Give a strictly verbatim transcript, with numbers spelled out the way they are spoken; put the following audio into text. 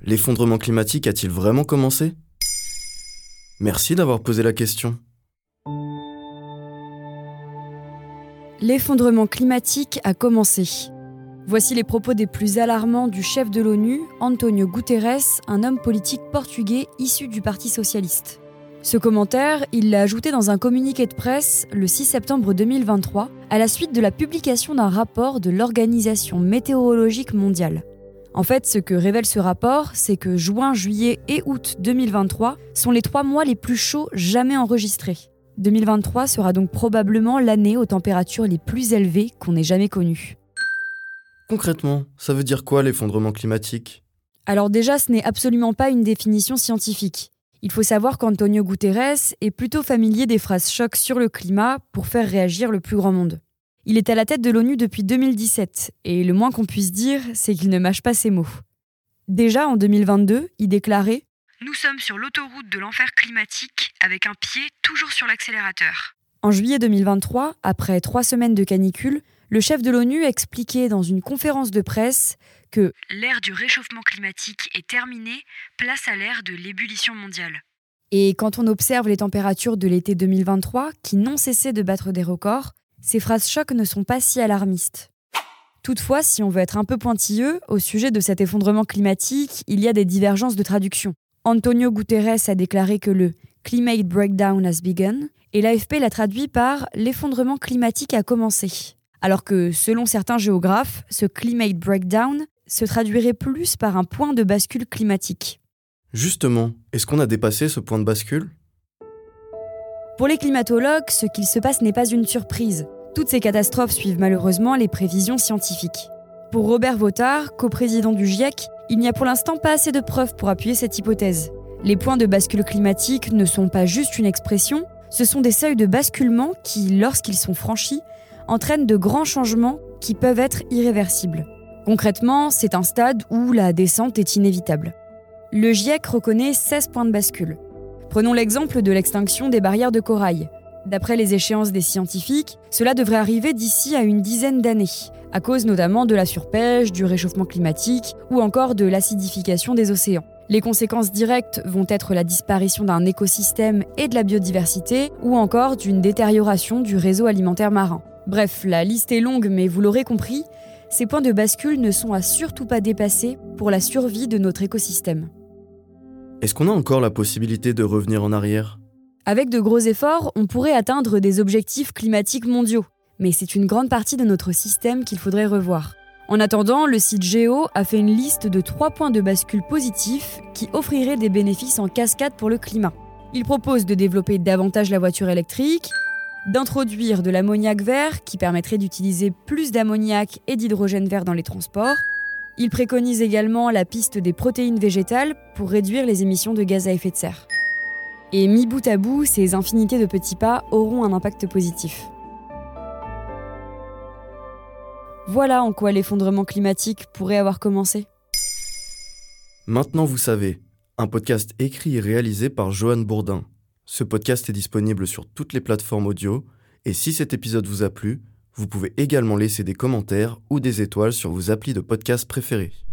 L'effondrement climatique a-t-il vraiment commencé ? Merci d'avoir posé la question. L'effondrement climatique a commencé. Voici les propos des plus alarmants du chef de l'ONU, António Guterres, un homme politique portugais issu du Parti socialiste. Ce commentaire, il l'a ajouté dans un communiqué de presse le six septembre deux mille vingt-trois, à la suite de la publication d'un rapport de l'Organisation météorologique mondiale. En fait, ce que révèle ce rapport, c'est que juin, juillet et août deux mille vingt-trois sont les trois mois les plus chauds jamais enregistrés. deux mille vingt-trois sera donc probablement l'année aux températures les plus élevées qu'on ait jamais connues. Concrètement, ça veut dire quoi l'effondrement climatique ? Alors déjà, ce n'est absolument pas une définition scientifique. Il faut savoir qu'António Guterres est plutôt familier des phrases chocs sur le climat pour faire réagir le plus grand monde. Il est à la tête de l'ONU depuis deux mille dix-sept, et le moins qu'on puisse dire, c'est qu'il ne mâche pas ses mots. Déjà en deux mille vingt-deux, il déclarait « Nous sommes sur l'autoroute de l'enfer climatique, avec un pied toujours sur l'accélérateur ». En juillet deux mille vingt-trois, après trois semaines de canicule, le chef de l'ONU expliquait dans une conférence de presse que « l'ère du réchauffement climatique est terminée, place à l'ère de l'ébullition mondiale ». Et quand on observe les températures de l'été deux mille vingt-trois, qui n'ont cessé de battre des records, ces phrases chocs ne sont pas si alarmistes. Toutefois, si on veut être un peu pointilleux, au sujet de cet effondrement climatique, il y a des divergences de traduction. António Guterres a déclaré que le « climate breakdown has begun » et l'A F P l'a traduit par « l'effondrement climatique a commencé ». Alors que, selon certains géographes, ce climate breakdown se traduirait plus par un point de bascule climatique. Justement, est-ce qu'on a dépassé ce point de bascule ? Pour les climatologues, ce qu'il se passe n'est pas une surprise. Toutes ces catastrophes suivent malheureusement les prévisions scientifiques. Pour Robert Votard, coprésident du GIEC, il n'y a pour l'instant pas assez de preuves pour appuyer cette hypothèse. Les points de bascule climatique ne sont pas juste une expression, ce sont des seuils de basculement qui, lorsqu'ils sont franchis, entraînent de grands changements qui peuvent être irréversibles. Concrètement, c'est un stade où la descente est inévitable. Le GIEC reconnaît seize points de bascule. Prenons l'exemple de l'extinction des barrières de corail. D'après les échéances des scientifiques, cela devrait arriver d'ici à une dizaine d'années, à cause notamment de la surpêche, du réchauffement climatique ou encore de l'acidification des océans. Les conséquences directes vont être la disparition d'un écosystème et de la biodiversité, ou encore d'une détérioration du réseau alimentaire marin. Bref, la liste est longue, mais vous l'aurez compris, ces points de bascule ne sont à surtout pas dépasser pour la survie de notre écosystème. Est-ce qu'on a encore la possibilité de revenir en arrière ? Avec de gros efforts, on pourrait atteindre des objectifs climatiques mondiaux, mais c'est une grande partie de notre système qu'il faudrait revoir. En attendant, le site Géo a fait une liste de trois points de bascule positifs qui offriraient des bénéfices en cascade pour le climat. Il propose de développer davantage la voiture électrique, d'introduire de l'ammoniac vert qui permettrait d'utiliser plus d'ammoniac et d'hydrogène vert dans les transports. Il préconise également la piste des protéines végétales pour réduire les émissions de gaz à effet de serre. Et mis bout à bout, ces infinités de petits pas auront un impact positif. Voilà en quoi l'effondrement climatique pourrait avoir commencé. Maintenant vous savez, un podcast écrit et réalisé par Johan Bourdin. Ce podcast est disponible sur toutes les plateformes audio, et si cet épisode vous a plu, vous pouvez également laisser des commentaires ou des étoiles sur vos applis de podcast préférés.